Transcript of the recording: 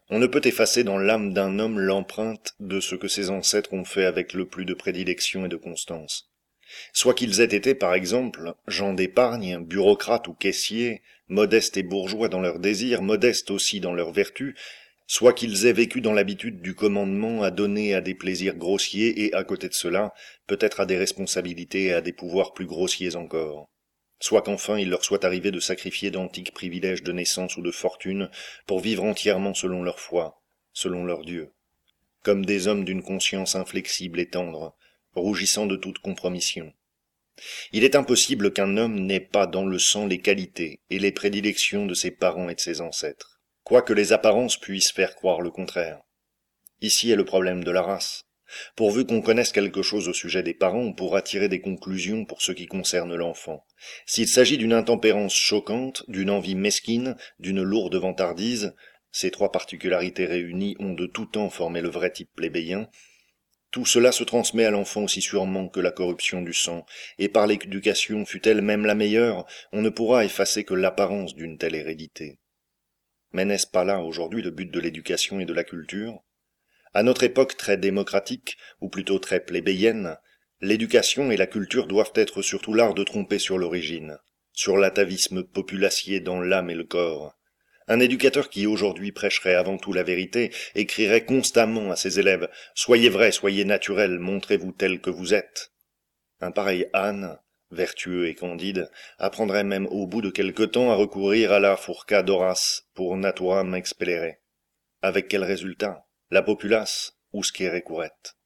On ne peut effacer dans l'âme d'un homme l'empreinte de ce que ses ancêtres ont fait avec le plus de prédilection et de constance. Soit qu'ils aient été, par exemple, gens d'épargne, bureaucrates ou caissiers, modestes et bourgeois dans leurs désirs, modestes aussi dans leurs vertus, soit qu'ils aient vécu dans l'habitude du commandement à donner à des plaisirs grossiers et, à côté de cela, peut-être à des responsabilités et à des pouvoirs plus grossiers encore. Soit qu'enfin il leur soit arrivé de sacrifier d'antiques privilèges de naissance ou de fortune pour vivre entièrement selon leur foi, selon leur Dieu, comme des hommes d'une conscience inflexible et tendre, rougissant de toute compromission. Il est impossible qu'un homme n'ait pas dans le sang les qualités et les prédilections de ses parents et de ses ancêtres, quoique les apparences puissent faire croire le contraire. Ici est le problème de la race. Pourvu qu'on connaisse quelque chose au sujet des parents, on pourra tirer des conclusions pour ce qui concerne l'enfant. S'il s'agit d'une intempérance choquante, d'une envie mesquine, d'une lourde vantardise, ces trois particularités réunies ont de tout temps formé le vrai type plébéien, tout cela se transmet à l'enfant aussi sûrement que la corruption du sang, et par l'éducation, fût-elle même la meilleure, on ne pourra effacer que l'apparence d'une telle hérédité. Mais n'est-ce pas là aujourd'hui le but de l'éducation et de la culture ? À notre époque très démocratique, ou plutôt très plébéienne, l'éducation et la culture doivent être surtout l'art de tromper sur l'origine, sur l'atavisme populacier dans l'âme et le corps. Un éducateur qui aujourd'hui prêcherait avant tout la vérité, écrirait constamment à ses élèves « Soyez vrais, soyez naturels, montrez-vous tels que vous êtes ». Un pareil âne, vertueux et candide, apprendrait même au bout de quelque temps à recourir à la furca d'Horace pour naturam expellere. Avec quel résultat ? La populace ou scere curret.